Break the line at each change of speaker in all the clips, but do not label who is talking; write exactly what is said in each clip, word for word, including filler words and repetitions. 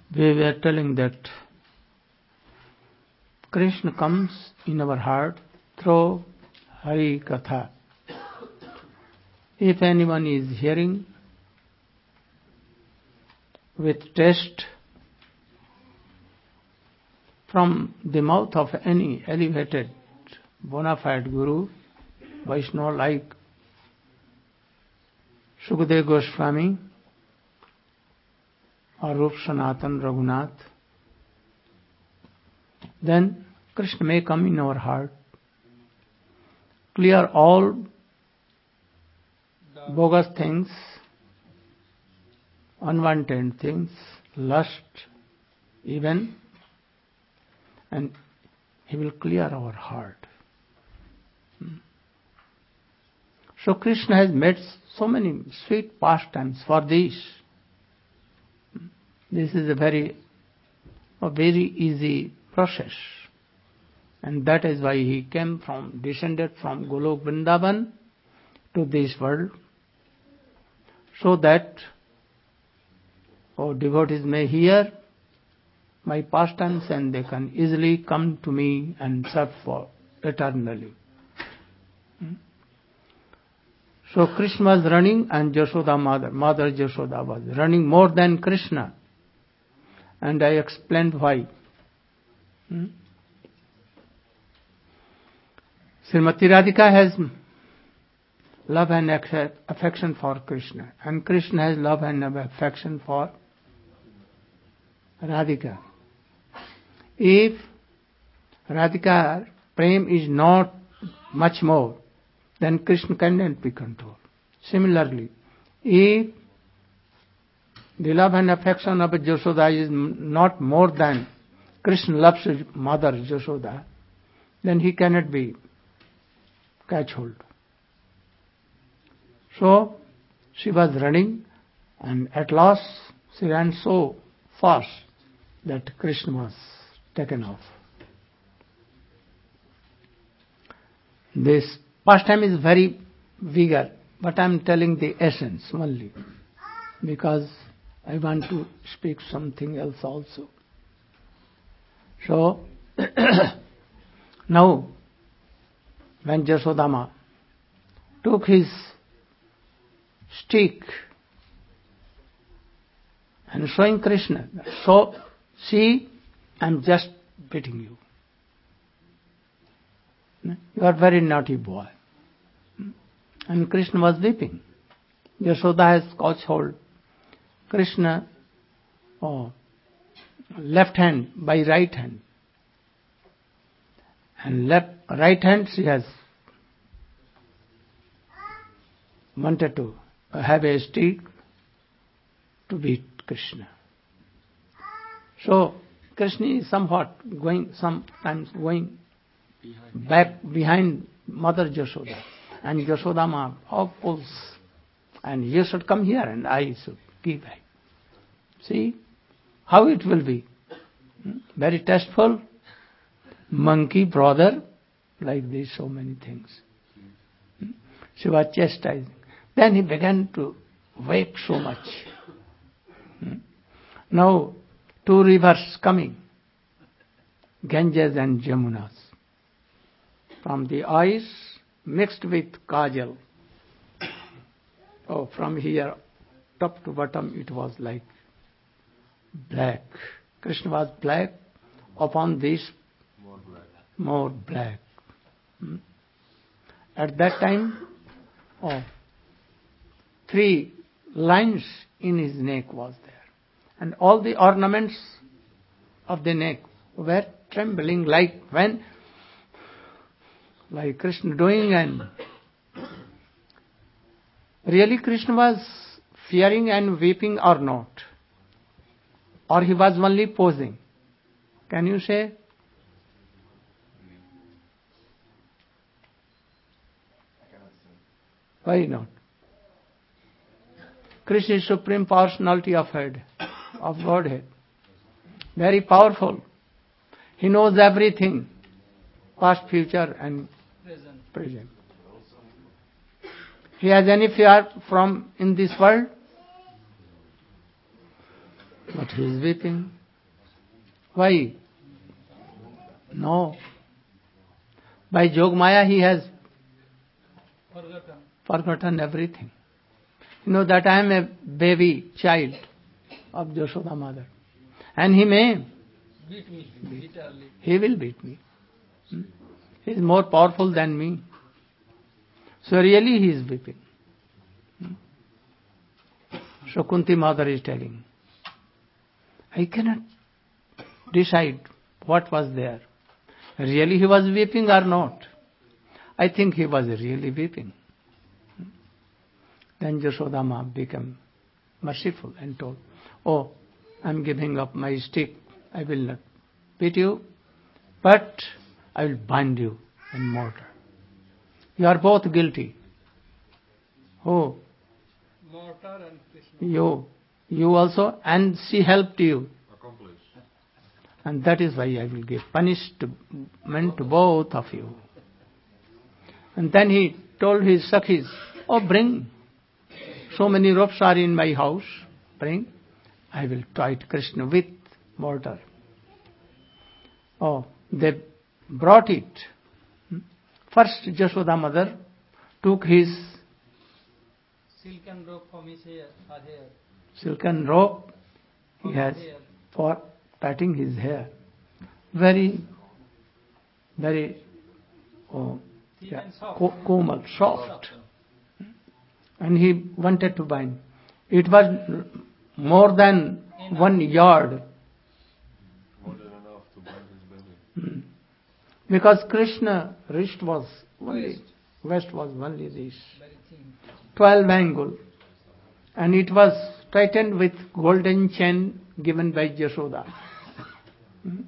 We were telling that Krishna comes in our heart through Hari Katha. If anyone is hearing with taste from the mouth of any elevated bona fide Guru, Vaishnava like Sukadeva Goswami or Rup Sanatan Raghunath, then Krishna may come in our heart, clear all bogus things, unwanted things, lust, even, and He will clear our heart. So Krishna has made so many sweet pastimes for this. This is a very, a very easy process. And that is why He came from, descended from Golok Vrindavan to this world, so that oh, devotees may hear my pastimes and they can easily come to me and serve for eternally. So Krishna was running and Jashoda mother, mother Jashoda was running more than Krishna. And I explained why. Hmm? Srimati Radhika has love and affection for Krishna, and Krishna has love and affection for Radhika. If Radhika prem is not much more, then Krishna cannot be controlled. Similarly, if the love and affection of Jashoda is not more than Krishna loves his mother Jashoda, then he cannot be catch hold. So she was running, and at last she ran so fast that Krishna was taken off. This pastime is very vigor, but I am telling the essence only, because I want to speak something else also. So now, when Jasodama took his stick and showing Krishna, so see, I am just beating you. You are very naughty boy. And Krishna was weeping. Yashoda has caught hold Krishna, oh, left hand by right hand. And left, right hand she has wanted to have a stick to beat Krishna. So Krishna is somewhat going, sometimes going behind. back behind Mother Jashoda. And Jashodama oh, pulls, and you should come here and I should keep back. See how it will be. Very tasteful. Monkey brother, like this, so many things. She was chastising. Then he began to weep so much. Now, two rivers coming, Ganges and Jamunas. From the eyes mixed with kajal. Oh, from here, top to bottom, it was like black. Krishna was black. Upon this, more black. More black. Hmm? At that time, oh, three lines in his neck was there. And all the ornaments of the neck were trembling like when, like Krishna doing, and really Krishna was fearing and weeping or not? Or he was only posing? Can you say? Why not? Krishna is Supreme Personality of Head, of Godhead. Very powerful. He knows everything, past, future and present. present. He has any fear from in this world? But he is weeping. Why? No. By Jogmaya he has
Forgotten.
forgotten everything. You know that I am a baby child of Jashoda mother. And he may
Beat me bitterly.
He will beat me. Hmm? He is more powerful than me. So really he is weeping. Hmm? So Kunti mother is telling, I cannot decide what was there. Really he was weeping or not. I think he was really weeping. Hmm? Then Jashoda Ma became merciful and told, oh, I am giving up my stick. I will not beat you, but I will bind you in mortar. You are both guilty. Oh,
Mortar and Krishna.
you, you also, and she helped you.
Accomplish.
And that is why I will give punishment to both of you. And then he told his Sakhis, oh, bring. So many ropes are in my house. Bring. I will fight Krishna with mortar. Oh, they brought it. First, Jashoda mother took his
Silken rope from his hair. Her hair.
silken rope he
From
has
his hair.
for plaiting his hair. Very, very oh,
Thin
yeah,
and soft.
ko- komal, soft. And he wanted to bind. It was more than one yard.
More than enough to bind his belly.
Hmm. Because Krishna wrist was only,
Waist.
waist was only this,
Very thin.
twelve angle. And it was tightened with golden chain given by Jashoda. Hmm.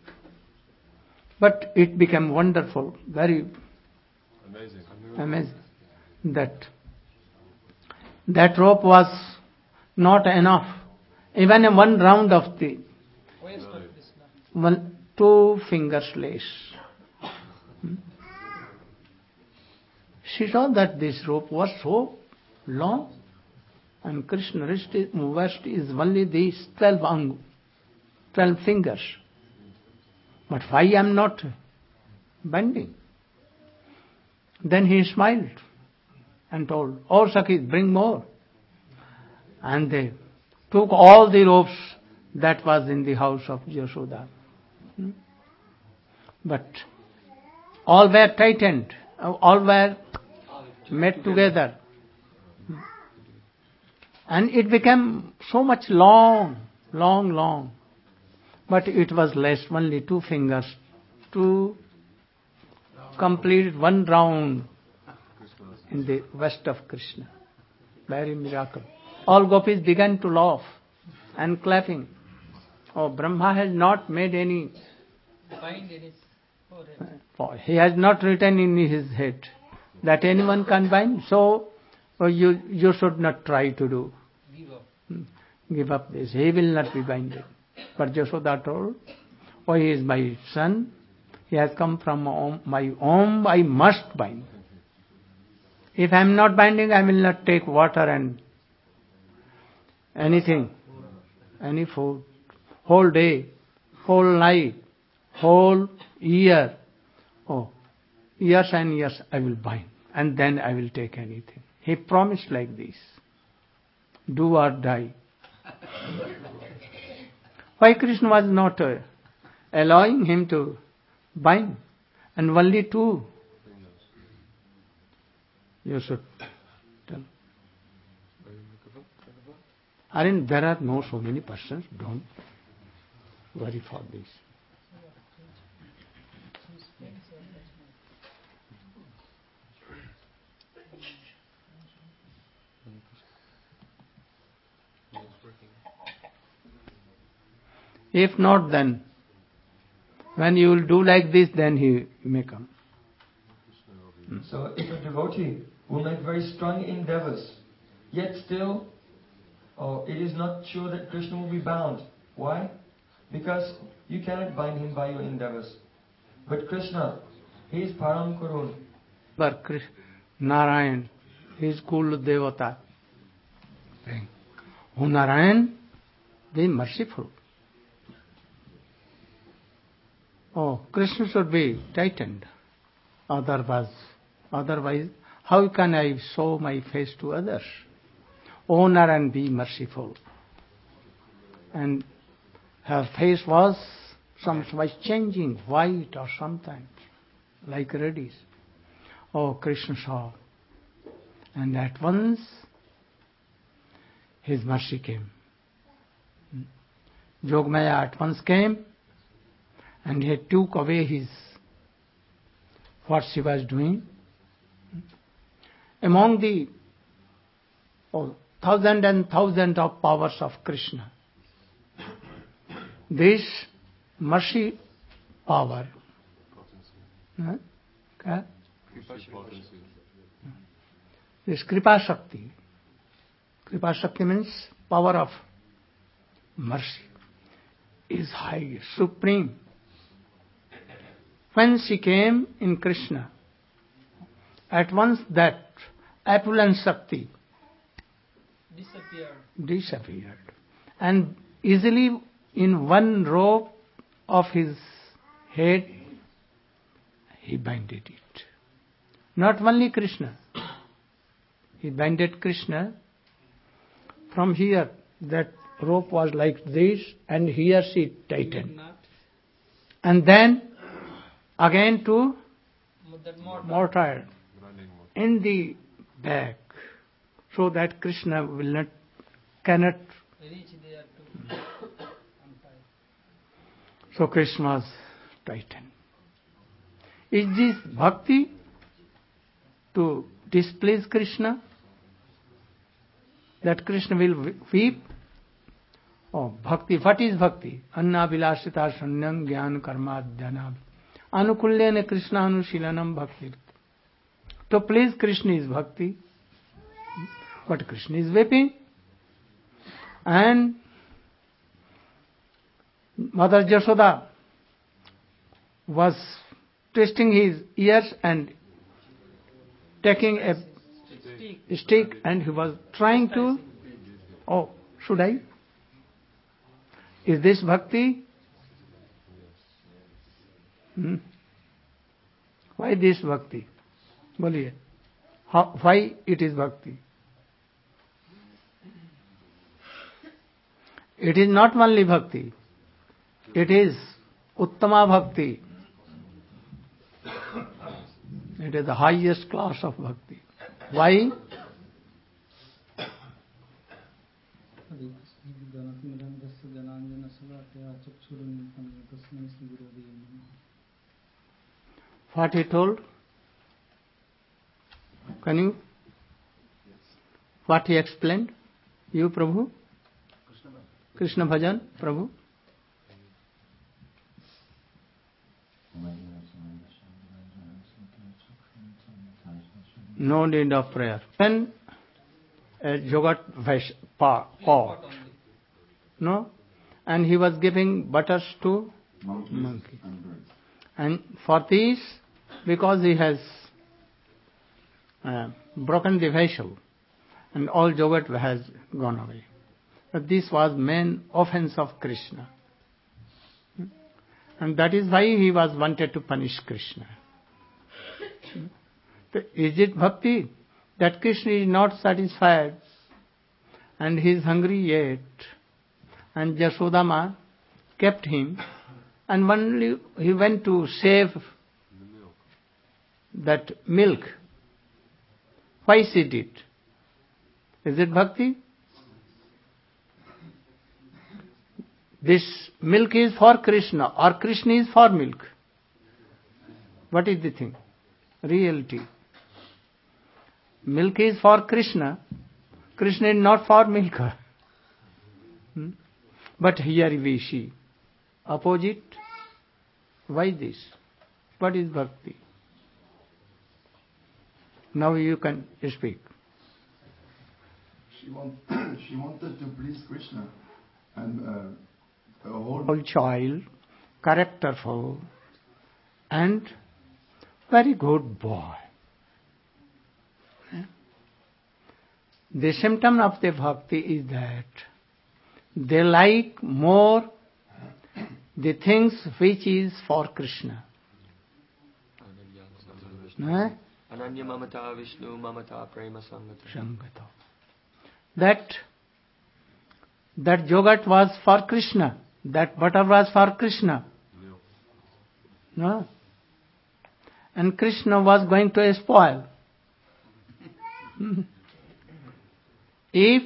But it became wonderful, very
Amazing.
amazing. That that rope was not enough. Even a one round of the
Waist of Krishna.
one, two fingers lace. Hmm. She saw that this rope was so long, and Krishna wrist is, waist is only these twelve ang, twelve fingers. But why I am not bending? Then he smiled and told, oh Sakhis, bring more. And they took all the ropes that was in the house of Jashoda. Hmm? But all were tightened, all were met together. And it became so much long, long, long. But it was less, only two fingers to complete one round in the waist of Krishna. Very miracle. All gopis began to laugh and clapping. Oh, Brahma has not made any,
Bind in his forehead.
for he has not written in his head that anyone can bind. So oh, you you should not try to do.
Give up.
Give up this. He will not be binded. But Jashoda told, oh, he is my son. He has come from my home. I must bind. If I am not binding, I will not take water and anything, any food, whole day, whole night, whole year. Oh, years and years I will bind, and then I will take anything. He promised like this, do or die. Why Krishna was not uh, allowing him to bind, and only two? You should tell. Aren't there are no so many persons? Don't worry for this. If not, then when you will do like this, then he may come.
So if a devotee will make very strong endeavors, yet still oh, it is not sure that Krishna will be bound. Why? Because you cannot bind him by your endeavors. But Krishna, he is Param Karun.
But Krishna, Narayan, he is Kul Devata. Oh Narayan, be merciful. Oh, Krishna should be tightened. Otherwise, otherwise, how can I show my face to others? Honor and be merciful. And her face was sometimes changing, white or sometimes like reddish. Oh, Krishna saw. And at once his mercy came. Jogmaya at once came and he took away his what she was doing. Among the oh, thousand and thousand of powers of Krishna, this mercy power, huh? Okay? This Kripa Shakti, Kripa Shakti means power of mercy, is high, supreme. When she came in Krishna, at once that opulent Shakti
disappeared.
disappeared. And easily in one rope of his head, he binded it. Not only Krishna, he binded Krishna. From here, that rope was like this, and here she tightened. And then again to
That mortar.
mortar in the back, so that Krishna will not cannot.
Reach there to untie.
So Krishna was tightened. Is this bhakti to displease Krishna? That Krishna will weep? Oh, bhakti. What is bhakti? Anna vilasita sanyam jnana karma dhyana anukulyena Krishna anushīlanam bhakti. To please Krishna is bhakti. But Krishna is weeping. And Mother Yashoda was twisting his ears and taking a
Stick.
stick, and he was trying to, oh, should I? Is this bhakti? Hmm? Why this bhakti? Boliye. How, why it is bhakti? It is not only bhakti. It is uttama bhakti. It is the highest class of bhakti. Why? What he told? Can you? What he explained? You, Prabhu? Krishna Bhajan, Prabhu? No need of prayer. When a Jagat Vash pa, caught, no? And he was giving butters to
monkeys
monkey.
and birds.
And for this, because he has uh, broken the vessel, and all Jagat has gone away. But this was main offense of Krishna. And that is why he was wanted to punish Krishna. Is it bhakti? That Krishna is not satisfied and he is hungry yet. And Yashodama kept him, and only he went to save that milk. Why she did? Is it bhakti? This milk is for Krishna, or Krishna is for milk? What is the thing? Reality. Milk is for Krishna. Krishna is not for milk. Hmm? But here we see opposite. Why this? What is bhakti? Now you can speak.
She, want, she wanted to please Krishna, and uh, a whole
Whole child, characterful, and very good boy. The symptom of the bhakti is that they like more the things which is for Krishna. Eh?
Ananya mamata Vishnu mamata prema sangata.
Sangata. That that yogurt was for Krishna. That butter was for Krishna. No. And Krishna was going to spoil. If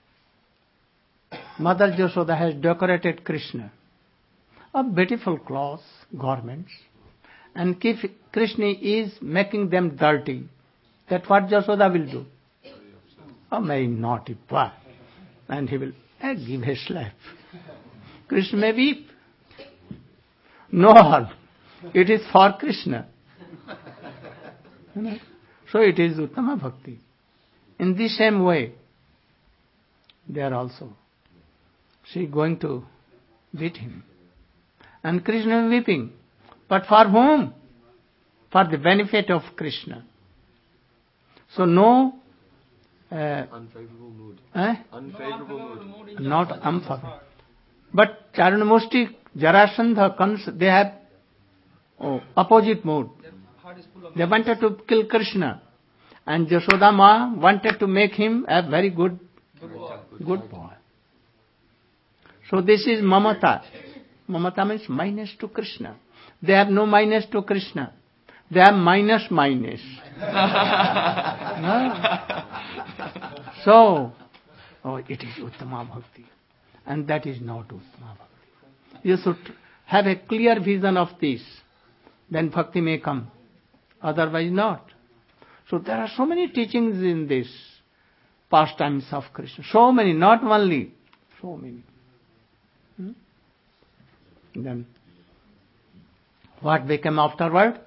Mother Yashoda has decorated Krishna of beautiful clothes, garments, and if Krishna is making them dirty, that what Yashoda will do? Oh, my naughty boy. And he will eh, give a slap. Krishna may weep. No harm. It is for Krishna. You know? So it is Uttama Bhakti. In the same way, they are also. She going to beat him. And Krishna weeping. But for whom? For the benefit of Krishna. So no uh,
unfavorable mood.
Eh?
Unfavorable
no
mood.
mood in
Not
Japanese
unfavorable. But Charanamushti, Jarasandha, Kans, they have oh, opposite mood.
Their heart is full of
They wanted to kill Krishna. And Yashoda Ma wanted to make him a very good,
good boy.
good boy. So this is Mamata. Mamata means minus to Krishna. They have no minus to Krishna. They have minus minus. No? So, oh, it is Uttama Bhakti. And that is not Uttama Bhakti. You should have a clear vision of this. Then Bhakti may come. Otherwise not. So there are so many teachings in this pastimes of Krishna. So many, not only. So many. Hmm? Then, what became afterward?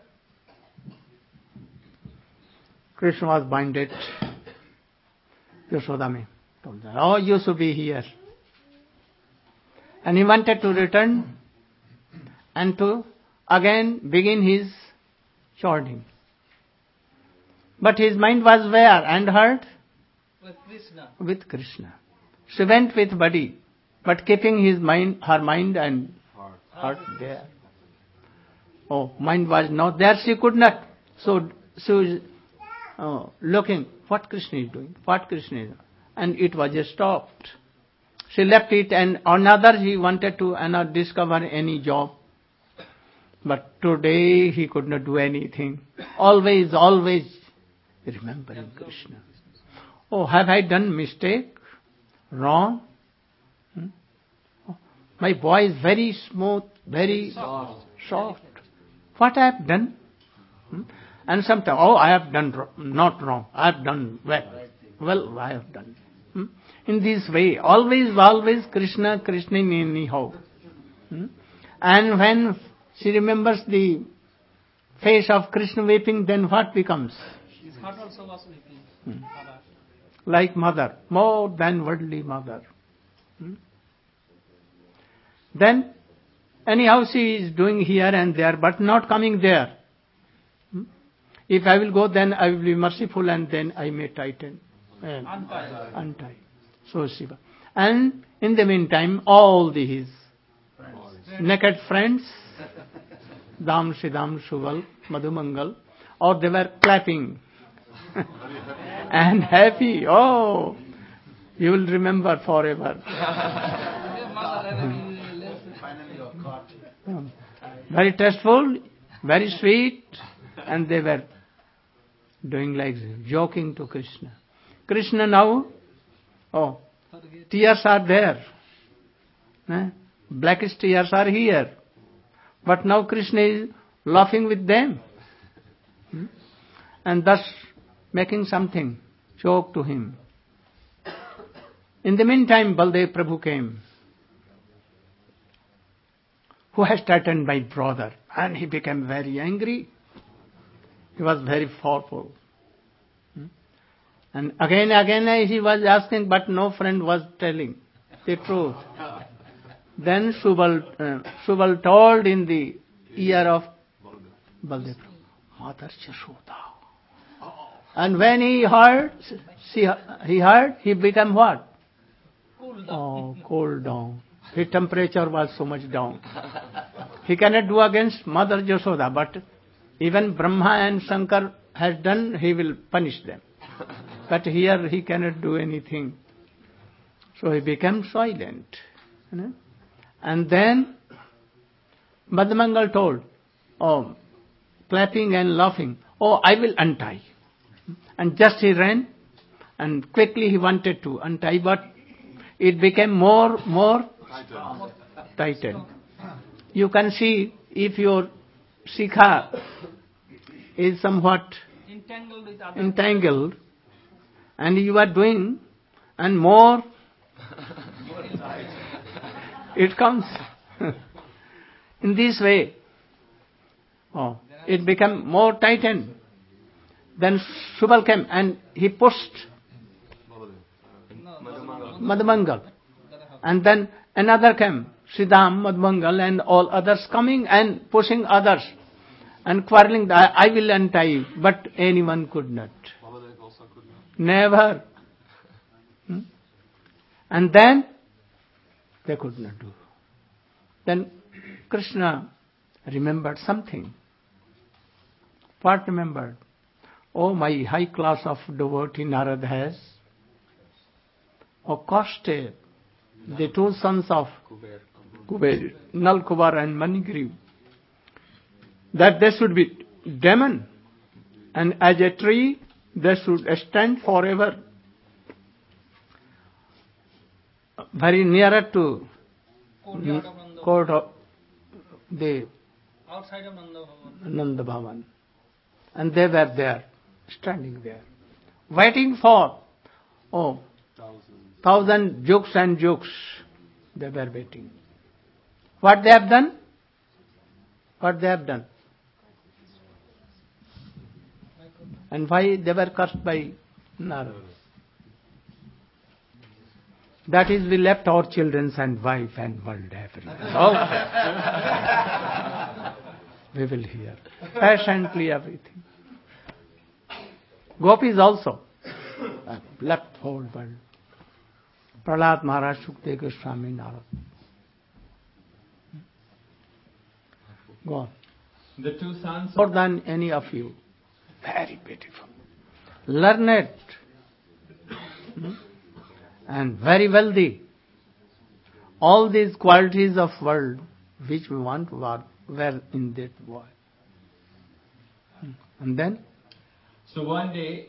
Krishna was binded. Yashodami told her, oh, you should be here. And he wanted to return and to again begin his chording. But his mind was where and heart?
With Krishna.
With Krishna. She went with body, but keeping his mind, her mind and heart there. Oh, mind was not there, she could not. So she was oh, looking, what Krishna is doing, what Krishna is doing. And it was just stopped. She left it and another he wanted to another discover any job. But today he could not do anything. Always, always remembering Krishna. Oh, have I done mistake? Wrong? Hmm? Oh, my voice is very smooth, very soft. soft. What I have done? Hmm? And sometimes, oh, I have done ro- not wrong. I have done well. Well, I have done. Hmm? In this way, always, always Krishna, Krishna anyhow. Hmm? And when she remembers the face of Krishna weeping, then what becomes?
His heart also was weeping.
Hmm.
Baba.
Like mother, more than worldly mother. Hmm? Then, anyhow she is doing here and there, but not coming there. Hmm? If I will go, then I will be merciful and then I may tighten. Uh,
Untie.
untie. So Shiva. And in the meantime, all the his naked friends, Dam, Shidam, Shuval, Madhumangal, or they were clapping and happy. Oh, you will remember forever. Very tasteful, very sweet, and they were doing like this, joking to Krishna. Krishna now, oh, tears are there. Eh? Blackish tears are here. But now Krishna is laughing with them. Hmm? And thus making something, joke to him. In the meantime, Baldev Prabhu came, who has threatened my brother, and he became very angry. He was very powerful. Hmm? And again, again he was asking, but no friend was telling the truth. Then Subal, uh, Subal told in the ear of Baldev, Mother Yashoda. And when he heard, see, he heard, he became what?
Cool down.
Oh, cool down. His temperature was so much down. He cannot do against Mother Yashoda, but even Brahma and Shankar has done, he will punish them. But here he cannot do anything. So he became silent. You know? And then Madhamangal told, oh, clapping and laughing, oh, I will untie. And just he ran and quickly he wanted to untie, but it became more, more tightened. You can see if your shikha is somewhat
entangled with other
entangled and you are doing and more it comes in this way. Oh, it became more tightened. Then Subal came and he pushed Madhamangal. And then another came, Siddham, Madhamangal and all others coming and pushing others and quarreling, I, I will untie you, but anyone could not. Never. Hmm? And then they could not do. Then Krishna remembered something. What remembered? Oh, my high class of devotee Narad has accosted the two sons of Kuber, Nal Kubar and Manigriv, that they should be demon, and as a tree they should stand forever, very nearer to
courtyard of Nanda,
court of the
outside of Nanda Bhavan.
Nanda Bhavan. And they were there, standing there, waiting for, oh, thousand jokes and jokes. They were waiting. What they have done? What they have done? And why they were cursed by Narada? That is, we left our children and wife and world everything. Oh. We will hear patiently everything. Gopis also left whole world. Prahlad Maharaj, Shukdev Goswami, Narad. Go on.
The two sons
More than any of you. Very beautiful. Learned. Hmm? And very wealthy. All these qualities of world which we want were, were in that boy. Hmm. And then
So one day,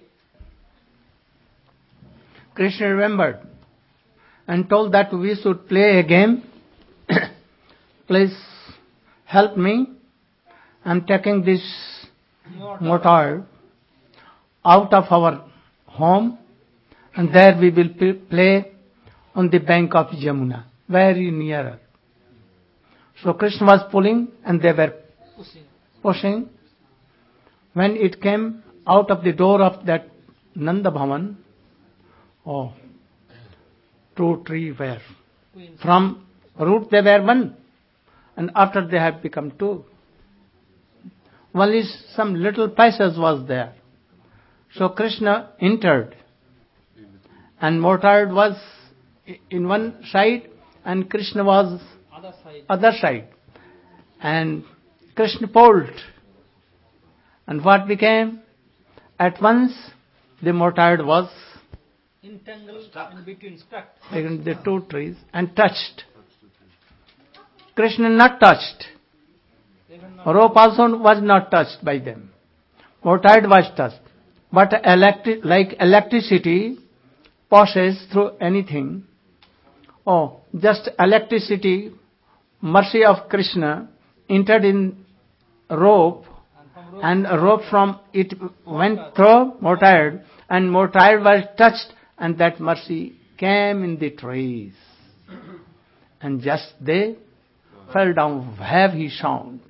Krishna remembered and told that we should play a game. Please help me. I'm taking this mortar out of our home, and there we will p- play on the bank of Yamuna, very nearer. So Krishna was pulling and they were
Pushing.
pushing. When it came out of the door of that Nanda Bhavan, oh, two trees were.
Queens.
From root they were one, and after they have become two. Only some little passage was there. So Krishna entered, and Mortard was in one side, and Krishna was
Other side.
other side. And Krishna pulled. And what became? At once the mortar was
Entangled in between, stuck.
in the two trees and touched. Krishna not touched.
Even not
Rope also was not touched by them. Mortar was touched. But electric, like electricity passes through anything. Oh, just electricity, mercy of Krishna entered in rope,
and from rope
and a rope from it went through mortar, and mortar was touched, and that mercy came in the trees. And just they fell down, heavy sound.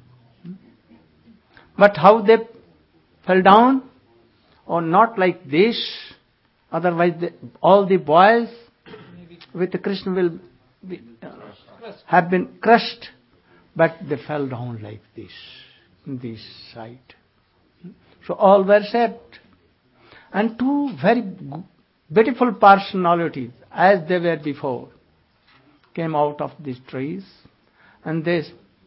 But how they fell down? Or not like this, otherwise the, all the boys with Krishna will be, uh, have been crushed, but they fell down like this, in this side. So all were saved. And two very beautiful personalities, as they were before, came out of these trees, and they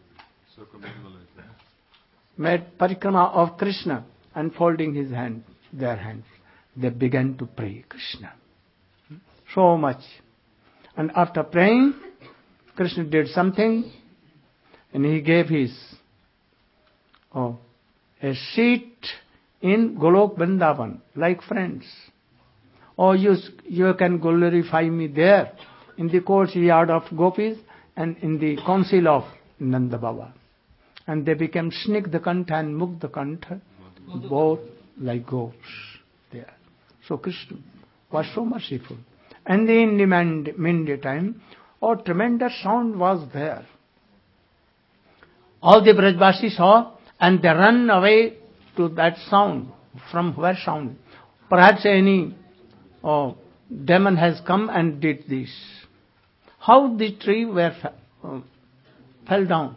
made parikrama of Krishna, and folding his hand, their hands, they began to pray Krishna. So much. And after praying, Krishna did something, and he gave his oh, a seat in Golok Vrindavan, like friends. Oh, you, you can glorify me there, in the courtyard of Gopis, and in the council of Nanda Baba. And they became Snigdhakanta and Mugdhakanta, both like goats there. So Krishna was so merciful. And in the midday time, oh, tremendous sound was there. All the Brajvasis saw, and they ran away to that sound. From where sound? Perhaps any oh, demon has come and did this. How the tree were uh, fell down?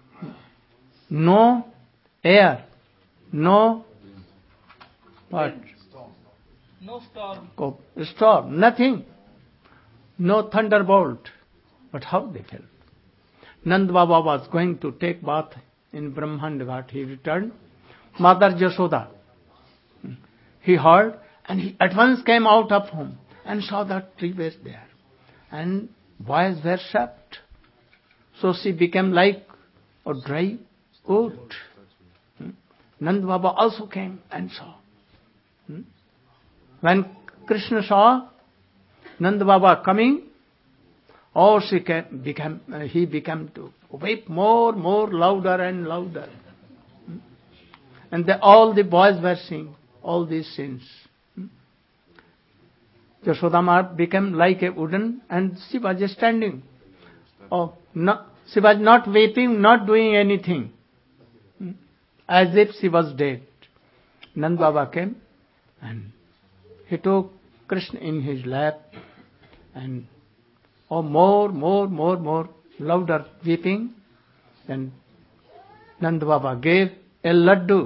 No air, no what?
No storm.
Oh, storm, nothing. No thunderbolt. But how they fell? Nand Baba was going to take bath in Brahmand Ghat. He returned. Mother Jashoda, he heard, and he at once came out of home and saw that tree was there. And boys were trapped. So she became like a dry wood. Hmm? Nand Baba also came and saw. Hmm? When Krishna saw Nand Baba coming, oh, she came, became, uh, he became to weep more, more, louder and louder. Hmm? And the, all the boys were seeing all these scenes. Hmm? Yashodama became like a wooden, and she was just standing. Oh, no, she was not weeping, not doing anything. Hmm? As if she was dead. Nand Baba came and he took Krishna in his lap, and oh, more, more, more, more, louder weeping. Then Nand Baba gave a laddu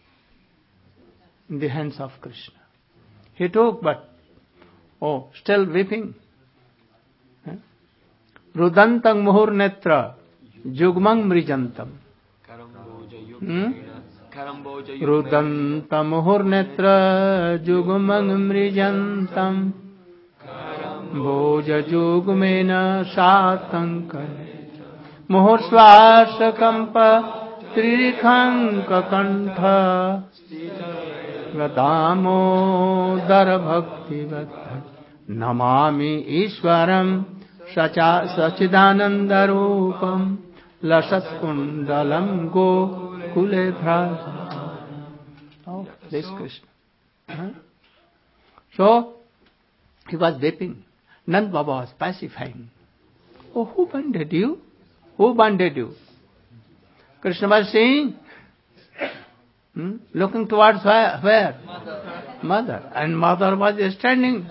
in the hands of Krishna. He took, but oh, still weeping. Rudantang muhur netra jugmang mrijantam. Rudanta muhur netra jugmang mrijantam. Bhoja jugmena satankar. Muhur swasa kampa trikhanka kantha. Gadamo dara bhakti vattha. Namami Ishwaram sacha sachidananda rupam. Lasat kundalam go kule dhra. Oh, this Krishna. Huh? So, he was weeping. Nand Baba was pacifying. Oh, who bonded you? Who bonded you? Krishna was saying, hmm? looking towards where? where? Mother. Mother. And mother was standing.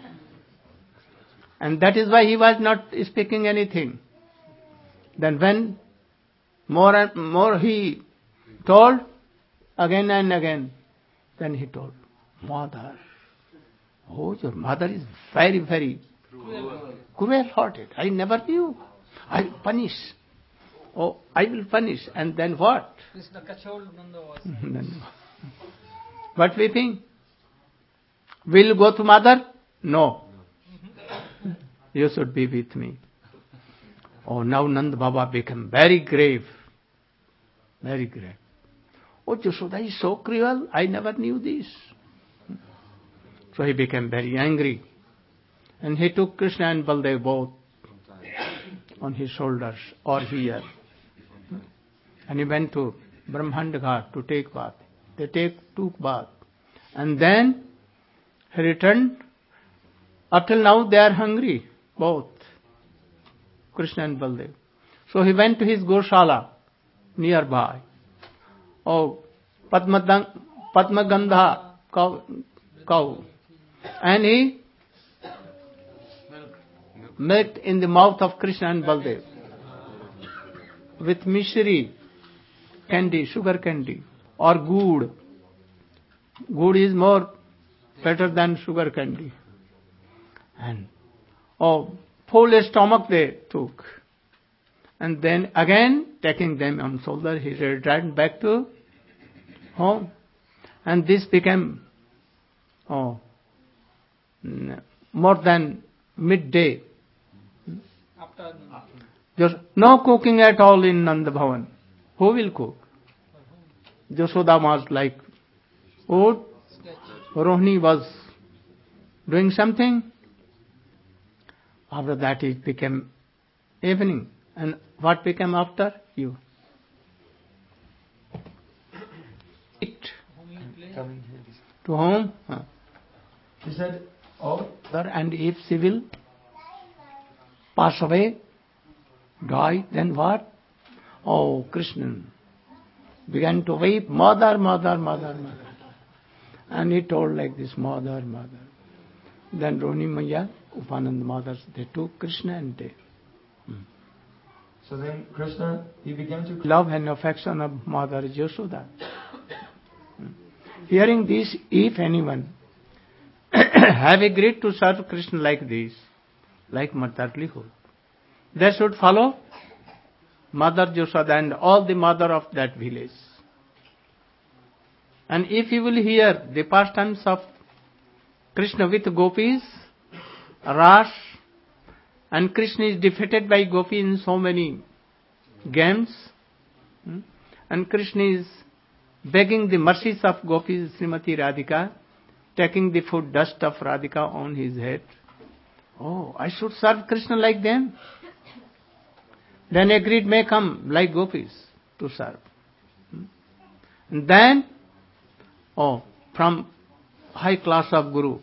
And that is why he was not speaking anything. Then when more and more he told, again and again, then he told, Mother, oh, your mother is very, very cruel-hearted. I never knew. I will punish. Oh, I will punish. And then what?
Krishna kachol Nanda was.
But weeping. Will you go to mother? No. You should be with me. Oh, now Nanda Baba became very grave. Very grave. Oh, Jashoda is so cruel. I never knew this. So he became very angry. And he took Krishna and Baldev both on his shoulders or here. And he went to Brahmand Ghat to take bath. They take, took bath. And then he returned. Up till now they are hungry, both. Krishna and Baldev. So he went to his Goshala nearby. Oh, Padma, Padmagandha cow, cow. And he milked in the mouth of Krishna and Baldev with mishri, candy, sugar candy, or good. Good is more better than sugar candy. And oh, full stomach they took. And then again, taking them on shoulder, he returned back to home. And this became oh, more than midday.
Afternoon.
Just no cooking at all in Nanda Bhavan. Who will cook? Yashoda was like, oh, Rohini was doing something. After that it became evening. And what became after? You. It. To home. Huh.
He said, oh,
And if she will pass away, die, then what? Oh, Krishna began to weep, mother, mother, mother, mother. And he told like this, mother, mother. Then Rohini Maya, Upanand mothers, they took Krishna and they... Hmm.
So then Krishna, he began to...
Love and affection of Mother Yashoda. Hmm. Hearing this, if anyone have agreed to serve Krishna like this, like motherlyhood, they should follow Mother Yashoda and all the mother of that village. And if you will hear the pastimes of Krishna with gopis, Ras, and Krishna is defeated by gopi in so many games, and Krishna is begging the mercies of gopis, Srimati Radhika, taking the food dust of Radhika on his head. Oh, I should serve Krishna like them. Then a greed may come like gopis to serve. And then, oh, from high class of Guru,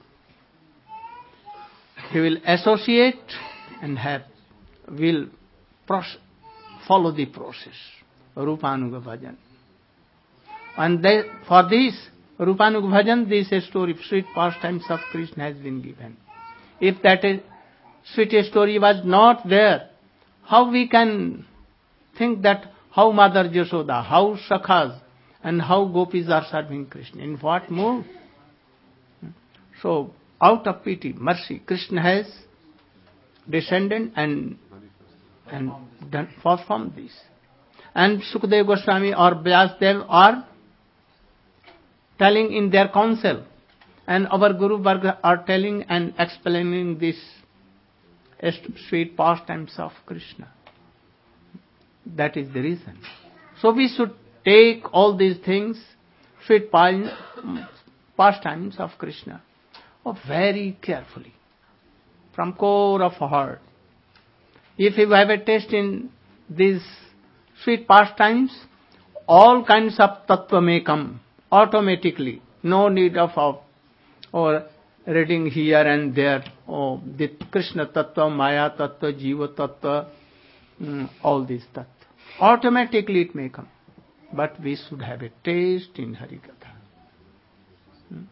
he will associate and have, will process, follow the process, Rupanuga Bhajan. And they, for this, Rupanuga Bhajan, this story, sweet pastimes of Krishna has been given. If that is, sweet story was not there, how we can think that how Mother Yashoda, how Sakhas, and how gopis are serving Krishna, in what mood? So, out of pity, mercy, Krishna has descended and and done, performed this. And Sukadeva Goswami or Vyasdev are telling in their counsel, and our Guru Varga are telling and explaining this sweet pastimes of Krishna. That is the reason. So we should take all these things, sweet pastimes of Krishna, oh, very carefully, from core of heart. If you have a taste in these sweet pastimes, all kinds of tattva may come automatically. No need of, of or reading here and there. Oh, the Krishna tattva, Maya tattva, Jiva tattva, mm, all these tattva. Automatically it may come. But we should have a taste in Harikatha. Hmm?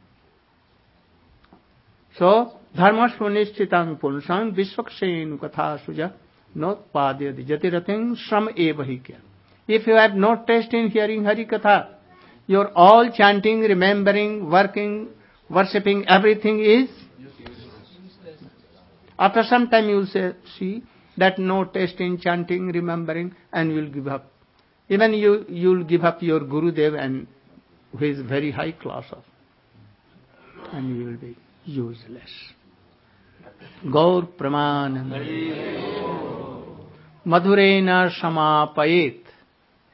So, dharmasva nishchitam pulsam vishvaksenu katha suja not padyadi jatirating shram evahikya. If you have no taste in hearing Harikatha, your all chanting, remembering, working, worshipping, everything is after some time you will say, see that no taste in chanting, remembering, and you will give up. Even you you will give up your Gurudev, and who is very high class of, and you will be useless. Gaur Pramanam Madhurena Samapayet